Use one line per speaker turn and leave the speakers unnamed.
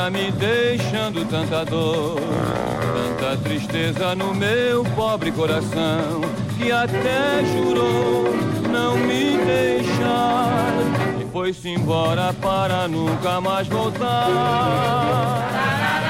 tá me deixando tanta dor, tanta tristeza no meu pobre coração, que até jurou não me deixar e foi-se embora para nunca mais voltar.